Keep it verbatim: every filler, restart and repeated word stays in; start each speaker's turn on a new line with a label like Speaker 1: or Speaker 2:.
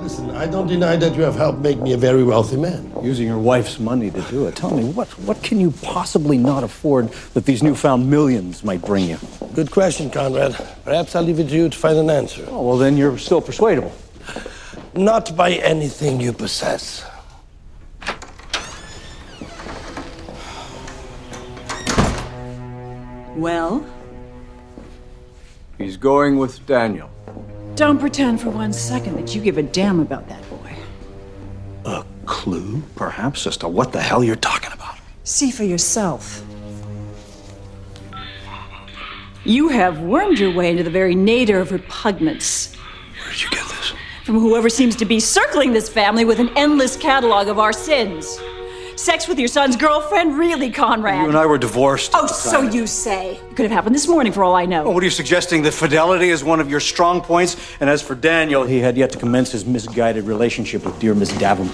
Speaker 1: Listen, I don't deny that you have helped make me a very wealthy man.
Speaker 2: Using your wife's money to do it. Tell me, what, what can you possibly not afford that these newfound millions might bring you?
Speaker 1: Good question, Conrad. Perhaps I'll leave it to you to find an answer.
Speaker 2: Oh, well, then you're still persuadable.
Speaker 1: Not by anything you possess.
Speaker 3: Well?
Speaker 2: He's going with Daniel.
Speaker 3: Don't pretend for one second that you give a damn about that boy.
Speaker 2: A clue, perhaps, as to what the hell you're talking about?
Speaker 3: See for yourself. You have wormed your way into the very nadir of repugnance.
Speaker 2: Where did you get this?
Speaker 3: From whoever seems to be circling this family with an endless catalog of our sins. Sex with your son's girlfriend? Really, Conrad?
Speaker 2: You and I were divorced.
Speaker 3: Oh, so you say. It could have happened this morning for all I know.
Speaker 2: Oh, what are you suggesting? That fidelity is one of your strong points? And as for Daniel, he had yet to commence his misguided relationship with dear Miss Davenport.